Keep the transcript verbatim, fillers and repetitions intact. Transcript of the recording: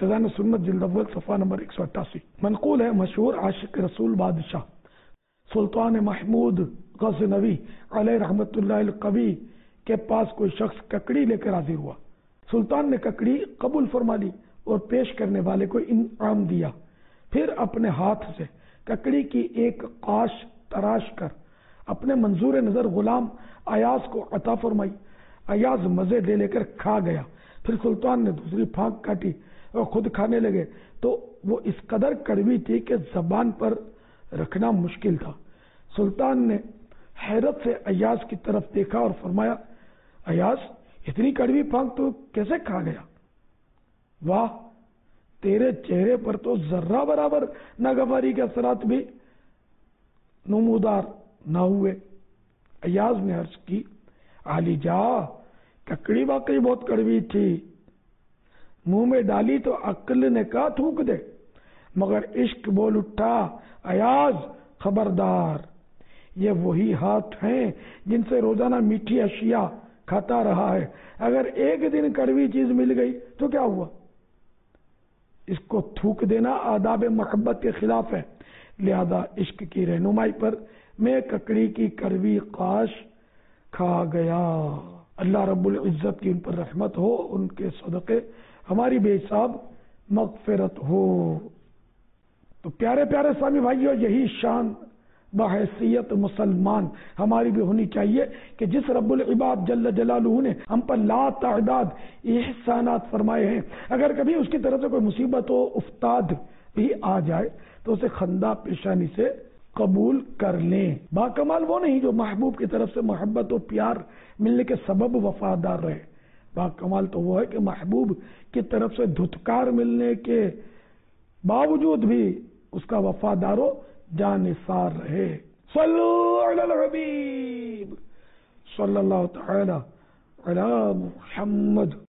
فیضان سنت جلد اول صفحہ نمبر ایک سو اٹھاسی۔ منقول ہے مشہور عاشق رسول بادشاہ سلطان محمود غزنوی علیہ رحمت اللہ القوی کے پاس کوئی شخص ککڑی لے کر حاضر ہوا۔ سلطان نے ککڑی قبول فرما لی اور پیش کرنے والے کو انعام دیا، پھر اپنے ہاتھ سے ککڑی کی ایک قاش تراش کر اپنے منظور نظر غلام ایاز کو عطا فرمائی۔ ایاز مزے لے لے کر کھا گیا۔ پھر سلطان نے دوسری پھانک کاٹی اور خود کھانے لگے تو وہ اس قدر کڑوی تھی کہ زبان پر رکھنا مشکل تھا۔ سلطان نے حیرت سے ایاز کی طرف دیکھا اور فرمایا، ایاز اتنی کڑوی پھانک تو کیسے کھا گیا؟ واہ، تیرے چہرے پر تو ذرہ برابر ناگواری کے اثرات بھی نمودار نہ ہوئے۔ ایاز نے عرض کی، عالی جا، ککڑی واقعی بہت کڑوی تھی، منہ میں ڈالی تو عقل نے کہا تھوک دے، مگر عشق بول اٹھا، ایاز خبردار، یہ وہی ہاتھ ہیں جن سے روزانہ میٹھی اشیاء کھاتا رہا ہے، اگر ایک دن کڑوی چیز مل گئی تو کیا ہوا؟ اس کو تھوک دینا آداب محبت کے خلاف ہے، لہذا عشق کی رہنمائی پر میں ککڑی کی کڑوی قاش کھا گیا۔ اللہ رب العزت کی ان پر رحمت ہو، ان کے صدقے ہماری بے حساب مغفرت ہو۔ تو پیارے پیارے سامی بھائیو، یہی شان بحیثیت مسلمان ہماری بھی ہونی چاہیے کہ جس رب العباد جل جلالہ نے ہم پر لا تعداد احسانات فرمائے ہیں، اگر کبھی اس کی طرف سے کوئی مصیبت و افتاد بھی آ جائے تو اسے خندہ پیشانی سے قبول کر لیں۔ باکمال وہ نہیں جو محبوب کی طرف سے محبت و پیار ملنے کے سبب وفادار رہے، باکمال تو وہ ہے کہ محبوب کی طرف سے دھتکار ملنے کے باوجود بھی اس کا وفادار و جانثار رہے۔ صلو علی الحبیب صلی اللہ تعالی علی محمد۔